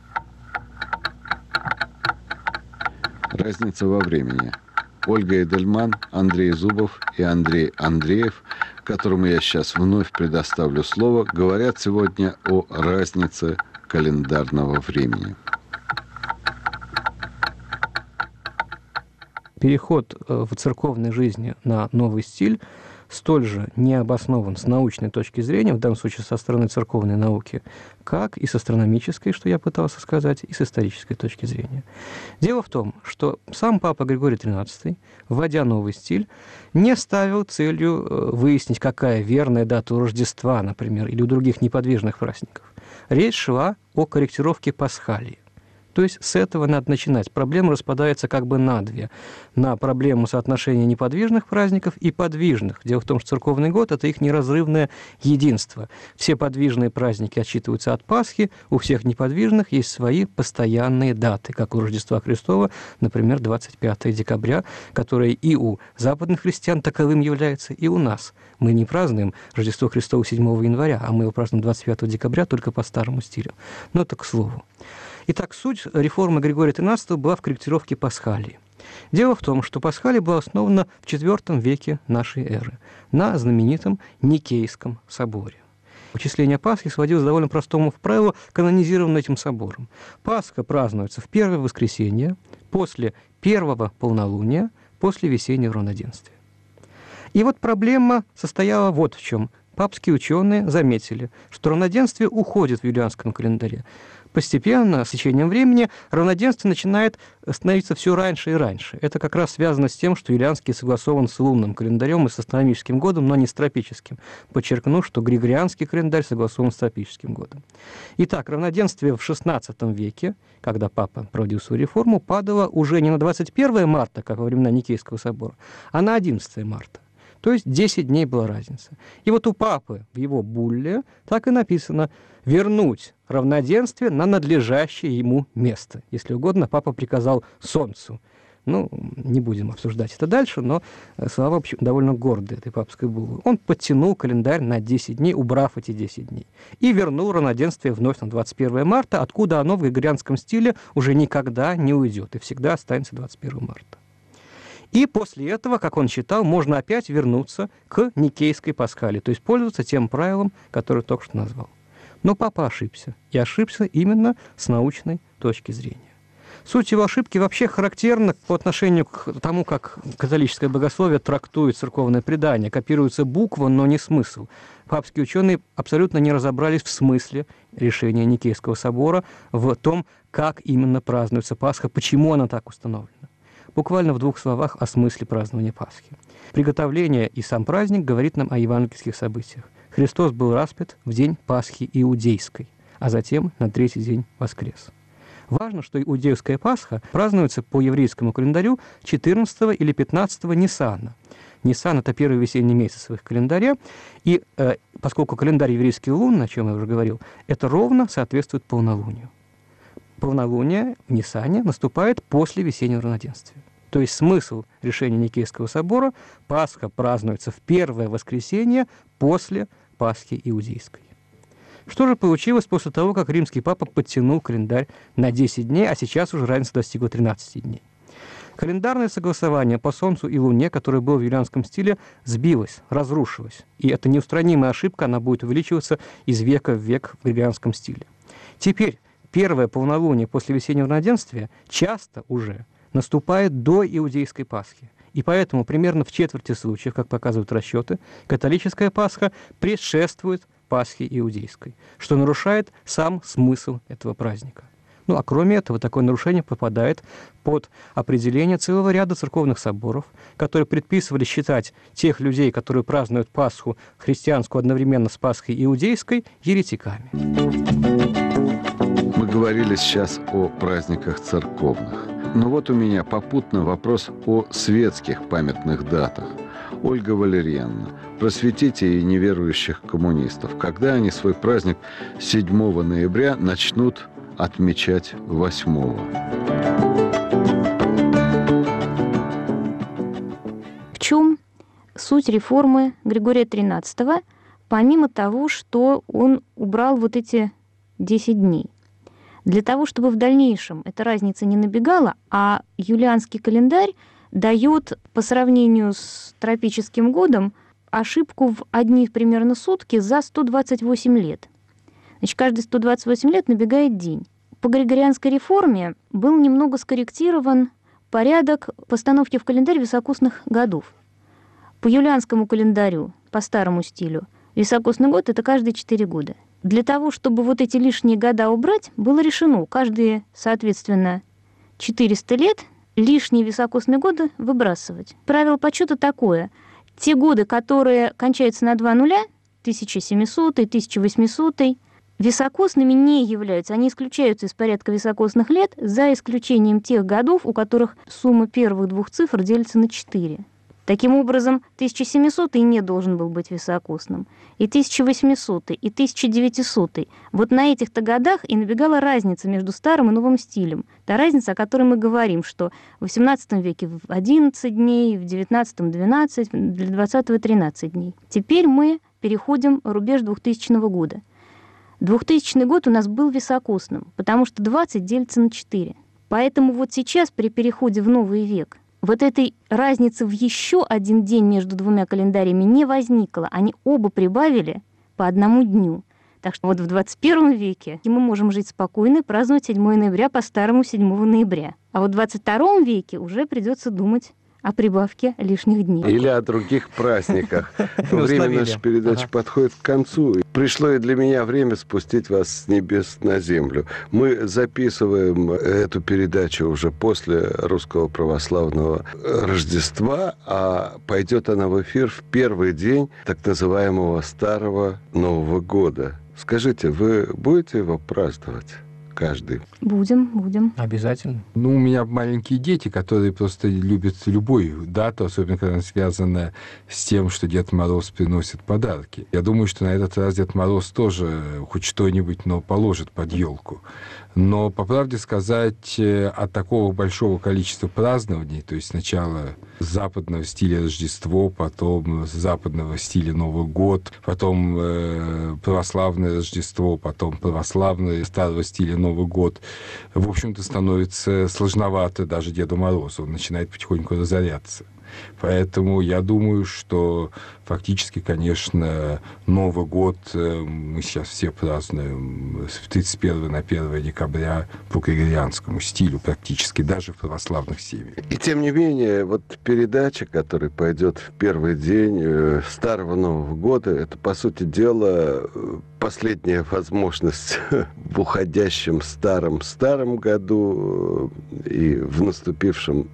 Разница во времени. Ольга Эдельман, Андрей Зубов и Андрей Андреев, которому я сейчас вновь предоставлю слово, говорят сегодня о разнице календарного времени. Переход в церковной жизни на новый стиль столь же не обоснован с научной точки зрения, в данном случае со стороны церковной науки, как и с астрономической, что я пытался сказать, и с исторической точки зрения. Дело в том, что сам Папа Григорий XIII, вводя новый стиль, не ставил целью выяснить, какая верная дата у Рождества, например, или у других неподвижных праздников. Речь шла о корректировке Пасхалии. То есть с этого надо начинать. Проблема распадается как бы на две. На проблему соотношения неподвижных праздников и подвижных. Дело в том, что церковный год – это их неразрывное единство. Все подвижные праздники отсчитываются от Пасхи, у всех неподвижных есть свои постоянные даты, как у Рождества Христова, например, 25 декабря, которое и у западных христиан таковым является, и у нас. Мы не празднуем Рождество Христово 7 января, а мы его празднуем 25 декабря только по старому стилю. Но это к слову. Итак, суть реформы Григория XIII была в корректировке Пасхалии. Дело в том, что Пасхалия была основана в IV веке нашей эры на знаменитом Никейском соборе. Учисление Пасхи сводилось к довольно простому правилу, канонизированному этим собором. Пасха празднуется в первое воскресенье, после первого полнолуния, после весеннего равноденствия. И вот проблема состояла вот в чем. Папские ученые заметили, что равноденствие уходит в юлианском календаре. Постепенно, с течением времени, равноденствие начинает становиться все раньше и раньше. Это как раз связано с тем, что юлианский согласован с лунным календарем и с астрономическим годом, но не с тропическим. Подчеркну, что григорианский календарь согласован с тропическим годом. Итак, равноденствие в XVI веке, когда папа проводил свою реформу, падало уже не на 21 марта, как во времена Никейского собора, а на 11 марта. То есть 10 дней была разница. И вот у папы в его булле так и написано «вернуть равноденствие на надлежащее ему место». Если угодно, папа приказал Солнцу. Ну, не будем обсуждать это дальше, но слова, в общем, довольно гордые этой папской буллы. Он подтянул календарь на 10 дней, убрав эти 10 дней. И вернул равноденствие вновь на 21 марта, откуда оно в григорианском стиле уже никогда не уйдет и всегда останется 21 марта. И после этого, как он считал, можно опять вернуться к Никейской Пасхали, то есть пользоваться тем правилом, которое только что назвал. Но папа ошибся, и ошибся именно с научной точки зрения. Суть его ошибки вообще характерна по отношению к тому, как католическое богословие трактует церковное предание. Копируется буква, но не смысл. Папские ученые абсолютно не разобрались в смысле решения Никейского собора, в том, как именно празднуется Пасха, почему она так установлена. Буквально в 2 словах о смысле празднования Пасхи. Приготовление и сам праздник говорит нам о евангельских событиях. Христос был распят в день Пасхи иудейской, а затем на 3-й день воскрес. Важно, что иудейская Пасха празднуется по еврейскому календарю 14 или 15 Ниссана. Ниссан – это первый весенний месяц в их календаре, и поскольку календарь еврейский лунный, о чем я уже говорил, это ровно соответствует полнолунию. Полнолуние в Ниссане наступает после весеннего равноденствия. То есть смысл решения Никейского собора – Пасха празднуется в первое воскресенье после Пасхи иудейской. Что же получилось после того, как римский папа подтянул календарь на 10 дней, а сейчас уже разница достигла 13 дней? Календарное согласование по Солнцу и Луне, которое было в юлианском стиле, сбилось, разрушилось. И эта неустранимая ошибка, она будет увеличиваться из века в век в григорианском стиле. Теперь первое полнолуние после весеннего равноденствия часто уже наступает до иудейской Пасхи. И поэтому примерно в четверти случаев, как показывают расчеты, католическая Пасха предшествует Пасхе иудейской, что нарушает сам смысл этого праздника. Ну а кроме этого, такое нарушение попадает под определение целого ряда церковных соборов, которые предписывали считать тех людей, которые празднуют Пасху христианскую одновременно с Пасхой иудейской, еретиками. Мы говорили сейчас о праздниках церковных. Но вот у меня попутно вопрос о светских памятных датах. Ольга Валерьяновна, просветите и неверующих коммунистов, когда они свой праздник 7 ноября начнут отмечать 8-го? В чем суть реформы Григория XIII, помимо того, что он убрал вот эти 10 дней? Для того, чтобы в дальнейшем эта разница не набегала, а юлианский календарь дает по сравнению с тропическим годом ошибку в одни примерно сутки за 128 лет. Значит, каждые 128 лет набегает день. По Григорианской реформе был немного скорректирован порядок постановки в календарь високосных годов. По юлианскому календарю, по старому стилю, високосный год – это каждые 4 года. Для того, чтобы вот эти лишние года убрать, было решено каждые, соответственно, 400 лет лишние високосные годы выбрасывать. Правило подсчета такое. Те годы, которые кончаются на 2 нуля, 1700, 1800, високосными не являются. Они исключаются из порядка високосных лет, за исключением тех годов, у которых сумма первых 2 цифр делится на 4. Таким образом, 1700 и не должен был быть високосным, и 1800, и 1900. Вот на этих-то годах и набегала разница между старым и новым стилем. Та разница, о которой мы говорим, что в XVIII веке 11 дней, в XIX 12, для XX 13 дней. Теперь мы переходим в рубеж 2000 года. 2000 год у нас был високосным, потому что 20 делится на 4. Поэтому вот сейчас при переходе в новый век вот этой разницы в еще один день между 2 календарями не возникло. Они оба прибавили по 1 дню. Так что вот в 21 веке мы можем жить спокойно и праздновать 7 ноября по старому 7 ноября. А вот в 22 веке уже придется думать о прибавке лишних дней. Или о других праздниках. Время нашей передачи подходит к концу. Пришло и для меня время спустить вас с небес на землю. Мы записываем эту передачу уже после Русского православного Рождества, а пойдет она в эфир в первый день так называемого Старого Нового года. Скажите, вы будете его праздновать? Каждый. Будем. Обязательно. Ну, у меня маленькие дети, которые просто любят любую дату, особенно когда она связана с тем, что Дед Мороз приносит подарки. Я думаю, что на этот раз Дед Мороз тоже хоть что-нибудь, но положит под елку. Но, по правде сказать, от такого большого количества празднований, то есть сначала западного стиля Рождество, потом западного стиля Новый год, потом православное Рождество, потом православное старого стиля Новый год, в общем-то, становится сложновато даже Деду Морозу. Он начинает потихоньку разоряться. Поэтому я думаю, что фактически, конечно, Новый год мы сейчас все празднуем с 31 на 1 декабря по григорианскому стилю практически, даже в православных семьях. И тем не менее, вот передача, которая пойдет в первый день Старого Нового года, это, по сути дела, последняя возможность в уходящем старом году и в наступившем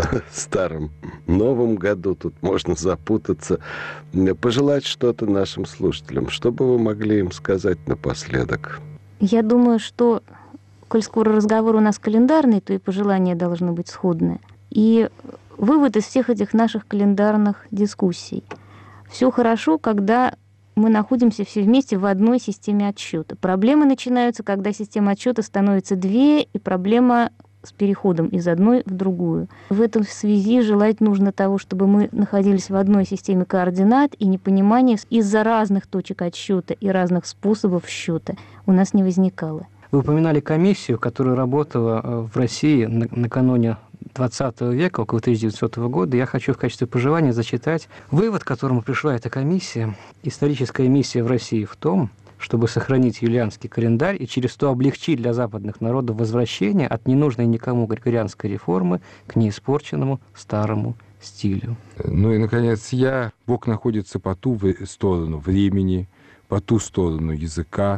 Старом Новом году, тут можно запутаться, пожелать что-то нашим слушателям. Что бы вы могли им сказать напоследок? Я думаю, что, коль скоро разговор у нас календарный, то и пожелания должны быть сходные. И вывод из всех этих наших календарных дискуссий. Все хорошо, когда мы находимся все вместе в одной системе отсчета. Проблемы начинаются, когда система отсчета становится две, и проблема с переходом из одной в другую. В этом связи желать нужно того, чтобы мы находились в одной системе координат, и непонимание из-за разных точек отсчета и разных способов счета у нас не возникало. Вы упоминали комиссию, которая работала в России накануне 20 века, около 1900 года. Я хочу в качестве пожелания зачитать вывод, к которому пришла эта комиссия. Историческая миссия в России в том, чтобы сохранить юлианский календарь и через то облегчить для западных народов возвращение от ненужной никому григорианской реформы к неиспорченному старому стилю. Ну и, наконец, Бог находится по ту сторону времени, по ту сторону языка,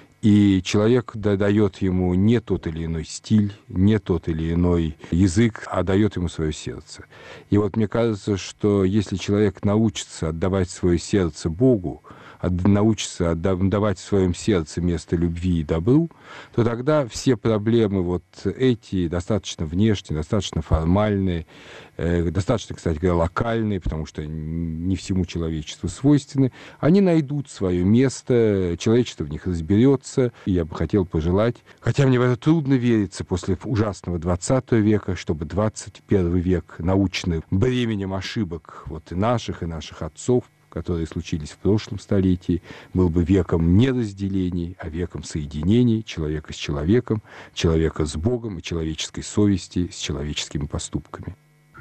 и человек дает ему не тот или иной стиль, не тот или иной язык, а дает ему свое сердце. И вот мне кажется, что если человек научится отдавать свое сердце Богу, научится давать в своем сердце место любви и добру, то тогда все проблемы вот эти, достаточно внешние, достаточно формальные, достаточно, кстати говоря, локальные, потому что не всему человечеству свойственны, они найдут свое место, человечество в них разберется. И я бы хотел пожелать, хотя мне в это трудно вериться после ужасного 20 века, чтобы 21 век, научный бременем ошибок вот и наших отцов, которые случились в прошлом столетии, был бы веком не разделений, а веком соединений человека с человеком, человека с Богом и человеческой совести с человеческими поступками.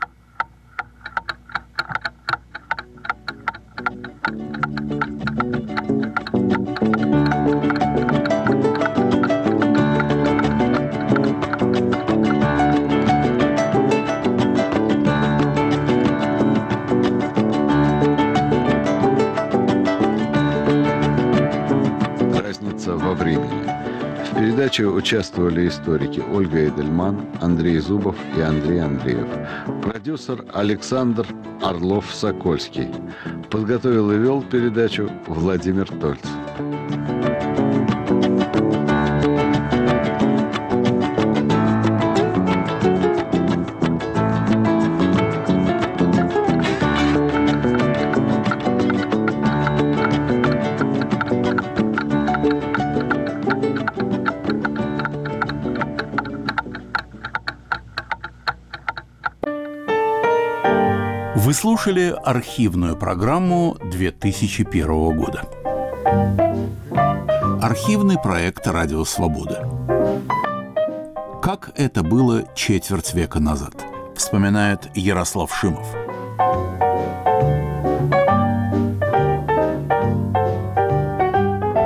Во времени. В передаче участвовали историки Ольга Эдельман, Андрей Зубов и Андрей Андреев. Продюсер Александр Орлов-Сокольский. Подготовил и вел передачу Владимир Тольц. Вы слушали архивную программу 2001 года. Архивный проект «Радио Свобода». Как это было четверть века назад, вспоминает Ярослав Шимов.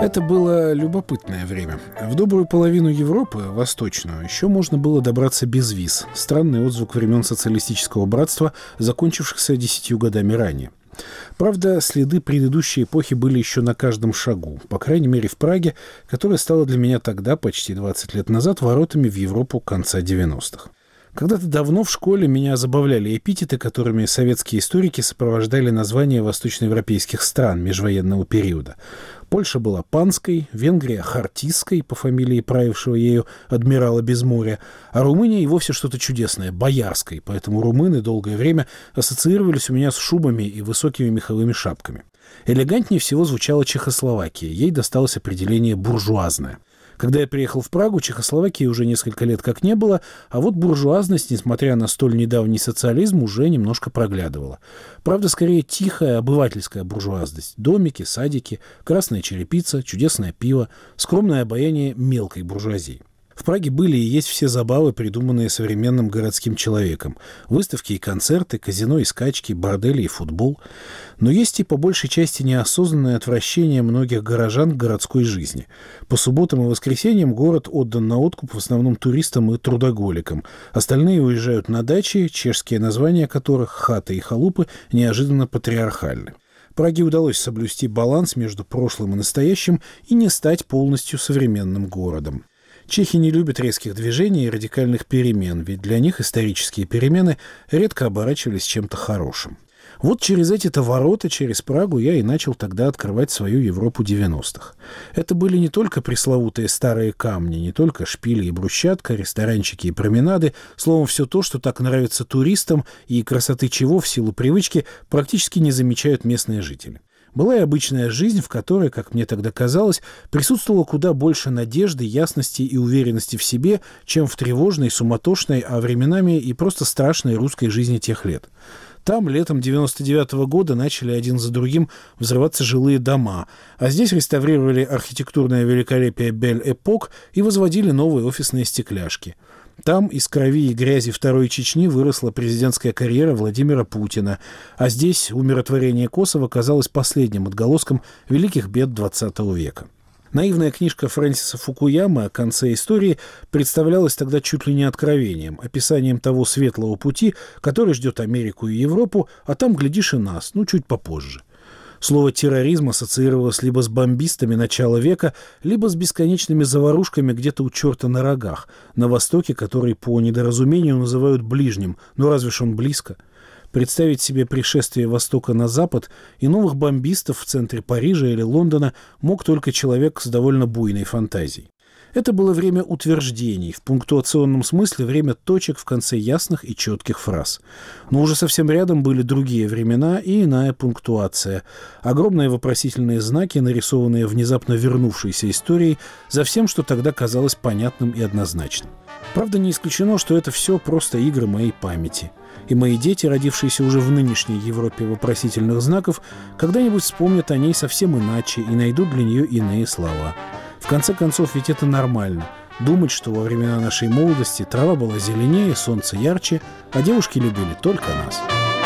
Это было любопытное время. В добрую половину Европы, восточную, еще можно было добраться без виз. Странный отзвук времен социалистического братства, закончившихся 10 годами ранее. Правда, следы предыдущей эпохи были еще на каждом шагу, по крайней мере в Праге, которая стала для меня тогда, почти 20 лет назад, воротами в Европу конца 90-х. Когда-то давно в школе меня забавляли эпитеты, которыми советские историки сопровождали названия восточноевропейских стран межвоенного периода. Польша была панской, Венгрия — хартистской, по фамилии правившего ею адмирала Безморья, а Румыния и вовсе что-то чудесное — боярской, поэтому румыны долгое время ассоциировались у меня с шубами и высокими меховыми шапками. Элегантнее всего звучала Чехословакия, ей досталось определение «буржуазная». Когда я приехал в Прагу, Чехословакии уже несколько лет как не было, а вот буржуазность, несмотря на столь недавний социализм, уже немножко проглядывала. Правда, скорее тихая обывательская буржуазность. Домики, садики, красная черепица, чудесное пиво, скромное обаяние мелкой буржуазии. В Праге были и есть все забавы, придуманные современным городским человеком. Выставки и концерты, казино и скачки, бордели и футбол. Но есть и по большей части неосознанное отвращение многих горожан к городской жизни. По субботам и воскресеньям город отдан на откуп в основном туристам и трудоголикам. Остальные уезжают на дачи, чешские названия которых, хаты и халупы, неожиданно патриархальны. Праге удалось соблюсти баланс между прошлым и настоящим и не стать полностью современным городом. Чехи не любят резких движений и радикальных перемен, ведь для них исторические перемены редко оборачивались чем-то хорошим. Вот через эти-то ворота, через Прагу, я и начал тогда открывать свою Европу 90-х. Это были не только пресловутые старые камни, не только шпили и брусчатка, ресторанчики и променады, словом, все то, что так нравится туристам и красоты чего в силу привычки практически не замечают местные жители. Была и обычная жизнь, в которой, как мне тогда казалось, присутствовало куда больше надежды, ясности и уверенности в себе, чем в тревожной, суматошной, а временами и просто страшной русской жизни тех лет. Там летом 99-го года начали один за другим взрываться жилые дома, а здесь реставрировали архитектурное великолепие Бель-Эпок и возводили новые офисные стекляшки. Там из крови и грязи Второй Чечни выросла президентская карьера Владимира Путина, а здесь умиротворение Косово казалось последним отголоском великих бед XX века. Наивная книжка Фрэнсиса Фукуямы о конце истории представлялась тогда чуть ли не откровением, описанием того светлого пути, который ждет Америку и Европу, а там, глядишь, и нас, чуть попозже. Слово «терроризм» ассоциировалось либо с бомбистами начала века, либо с бесконечными заварушками где-то у черта на рогах, на Востоке, который по недоразумению называют ближним, но разве ж он близко? Представить себе пришествие Востока на Запад и новых бомбистов в центре Парижа или Лондона мог только человек с довольно буйной фантазией. Это было время утверждений, в пунктуационном смысле время точек в конце ясных и четких фраз. Но уже совсем рядом были другие времена и иная пунктуация. Огромные вопросительные знаки, нарисованные внезапно вернувшейся историей, за всем, что тогда казалось понятным и однозначным. Правда, не исключено, что это все просто игры моей памяти. И мои дети, родившиеся уже в нынешней Европе вопросительных знаков, когда-нибудь вспомнят о ней совсем иначе и найдут для нее иные слова. В конце концов, ведь это нормально. Думать, что во времена нашей молодости трава была зеленее, солнце ярче, а девушки любили только нас.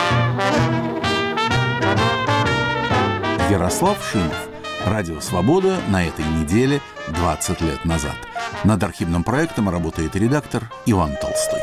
Ярослав Шимов. Радио «Свобода» на этой неделе 20 лет назад. Над архивным проектом работает редактор Иван Толстой.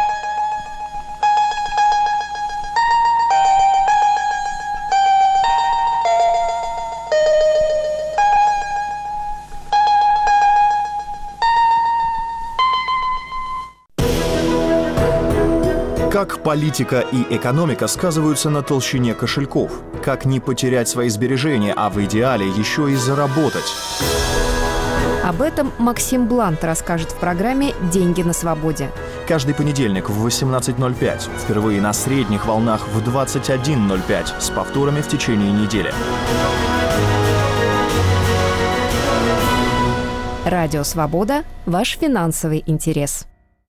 Как политика и экономика сказываются на толщине кошельков? Как не потерять свои сбережения, а в идеале еще и заработать? Об этом Максим Блант расскажет в программе «Деньги на свободе». Каждый понедельник в 18:05, впервые на средних волнах в 21:05, с повторами в течение недели. Радио «Свобода» – ваш финансовый интерес.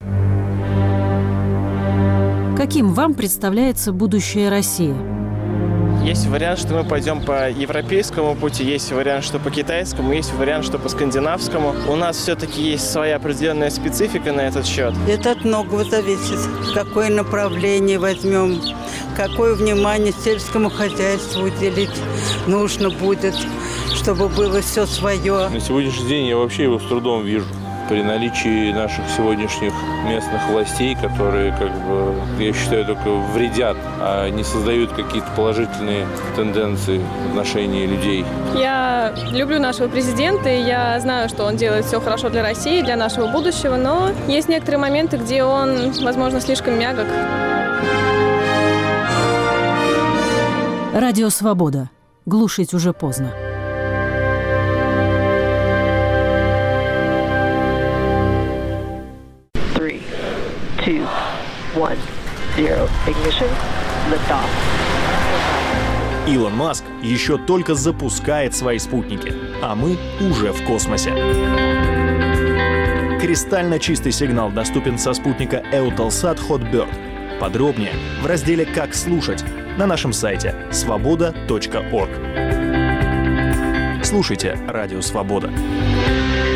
Каким вам представляется будущее России? Есть вариант, что мы пойдем по европейскому пути, есть вариант, что по китайскому, есть вариант, что по скандинавскому. У нас все-таки есть своя определенная специфика на этот счет. Это от многого зависит. Какое направление возьмем, какое внимание сельскому хозяйству уделить нужно будет. чтобы было все свое. На сегодняшний день я вообще его с трудом вижу. При наличии наших сегодняшних местных властей, которые, я считаю, только вредят, а не создают какие-то положительные тенденции в отношении людей. Я люблю нашего президента, и я знаю, что он делает все хорошо для России, для нашего будущего, но есть некоторые моменты, где он, возможно, слишком мягок. Радио «Свобода». Глушить уже поздно. Илон Маск еще только запускает свои спутники, а мы уже в космосе. Кристально чистый сигнал доступен со спутника Eutelsat Hotbird. Подробнее в разделе «Как слушать» на нашем сайте svoboda.org. Слушайте «Радио Свобода».